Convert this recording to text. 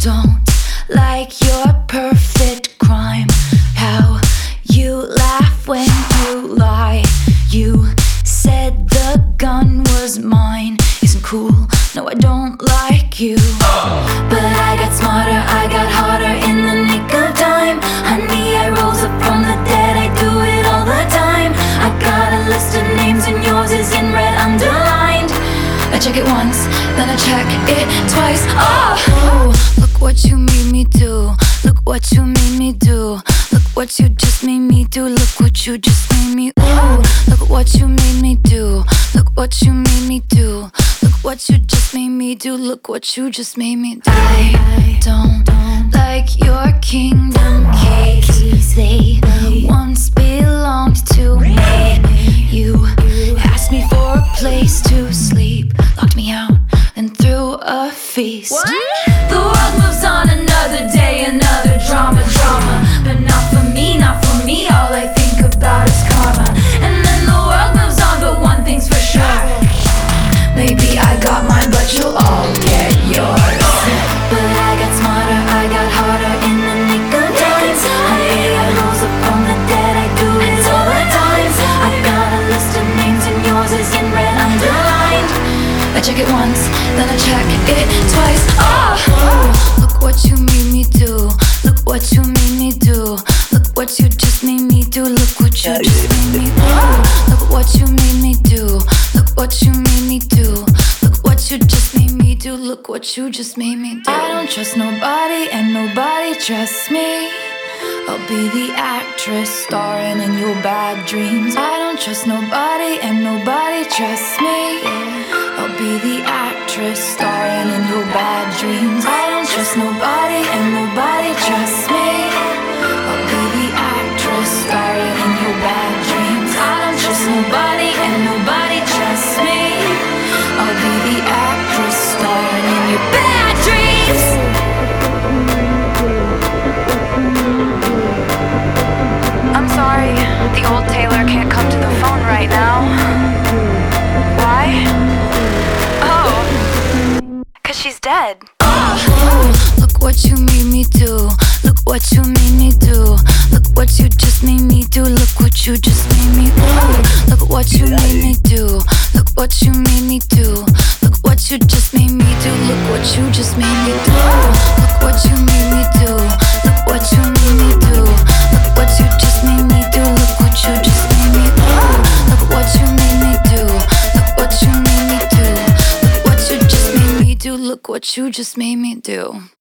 don't like your perfect crime. How you laugh when you lie. You said the gun was mine. Isn't cool, no I don't like you. But I got smarter, I got harder in the nick of time. Honey, I rose up from the dead, I do it all the time. I got a list of names and yours is in red underlined. I check it once, then I check it twice. Oh, look what you made me do. Look what you made me do. Look what you just made me do. Look what you just made me. Ooh, look what you made me do. Look what you made me do. Look what you just made me do. Look what you just made me do. I don't like your kingdom keys. They once belonged to me. You asked me for a place to sleep, locked me out, then threw a feast. What? The world moves on, another day, another drama. But not for me, not for me. All I think about is karma. And then the world moves on, but one thing's for sure. Maybe I got mine, but you'll all get yours. But I got smarter, I got harder in the nick of time. Honey, I rose up from the dead, I do it all the time. I got a list of names and yours is in red underlined. I check it once, then I check it twice. Oh, look what you made me do. Look what you made me do. Look what you just made me do. Look what you just made me do. Look what you made me do. Look what you made me do. Look what you just made me do. Look what you just made me do. I don't trust nobody and nobody trusts me. I'll be the actress starring in your bad dreams. I don't trust nobody and nobody trusts me. I'll be the actress starring in your bad dreams. I don't trust nobody and nobody trusts me. I'll be the actress starring in your bad dreams. I don't trust nobody and nobody trusts me. I'll be the actress starring in your bad dreams. I'm sorry, the old Taylor can't come to the phone right now. Why? Oh, 'cause she's dead. Oh, look what you made me do. Look what you made me do. Look what you just made me do. Look what you just made me do. Look what you made me do. Look what you made me do. Look what you just made me do. Look what you just made me do. Look what you made me do. Look what you made me do. Look what you just made me do. Look what you just made me do. Look what you made me do. Look what you made me do. Look what you just made me do. Look what you just made me do.